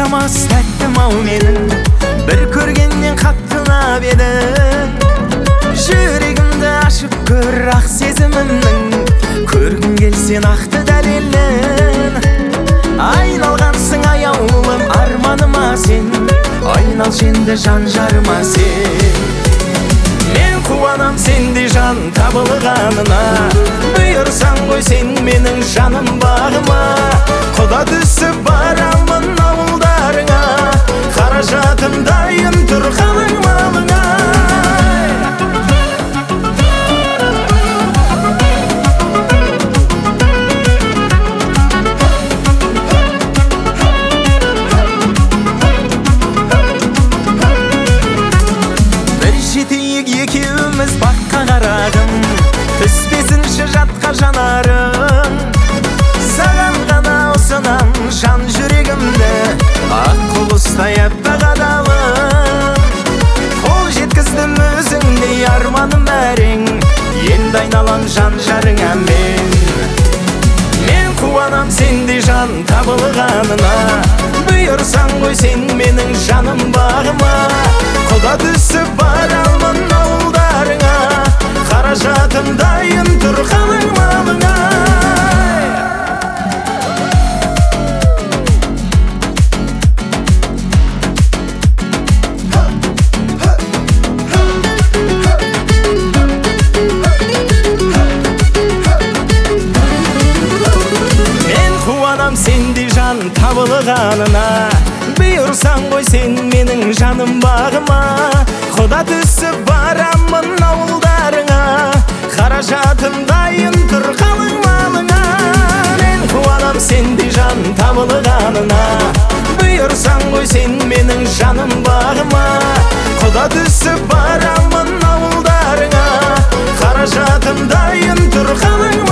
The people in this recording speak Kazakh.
Таптырмас тәттім ау менің, бір көргеннен қаттылап едің. Жүрегімді ашып көр ақ сезімімнің, көргім келсен ақты дәлелін. Айналғансың аяулым арманыма сен, айнал женді жан жарыма сен. Мен қуанам сенде жан табылғанына, бұйырсаң ғой сен менің жаным бағыма. Құда түсіп барамын ауылдарыңа, қаражатым дайын тұр қалың малыңа. Жетейік екеуміз баққа қарағым, түспесінші жатқа жанарым. Саған ғана ұсынам жан жүрегімді, ақ құлыстай аппақ адалым. Қол жеткіздім өзіңдей арманым әрең, енді айналам жан жарыңа мен. Мен қуанам сенде жан табылғанына, бұйырсаң ғой сен менің жаным бағыма. Құда түсіп барамын ауылдарыңа, қаражатым дайын тұр қалың малыңа. Мен қуанам сенде жан табылғанына, бұйырсаң ғой сен менің жаным бағыма. Құда түсіп барамын ауылдарыңа, қаражатым дайын тұр қалың малыңа. Мен қуанам сенде жан табылғанына, бұйырсаң ғой сен менің жаным бағыма. Құда түсіп барамын ауылдарыңа, қаражатым дайын тұр қалың малыңа.